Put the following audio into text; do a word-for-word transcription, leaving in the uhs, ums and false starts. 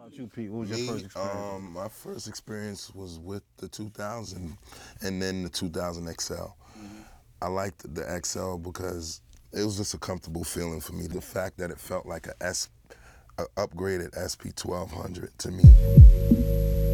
about you, Pete? What was your Me, first experience? um, my first experience was with the two thousand and then the two thousand X L. Mm-hmm. I liked the X L because it was just a comfortable feeling for me. The fact that it felt like a S, a upgraded S P twelve hundred to me.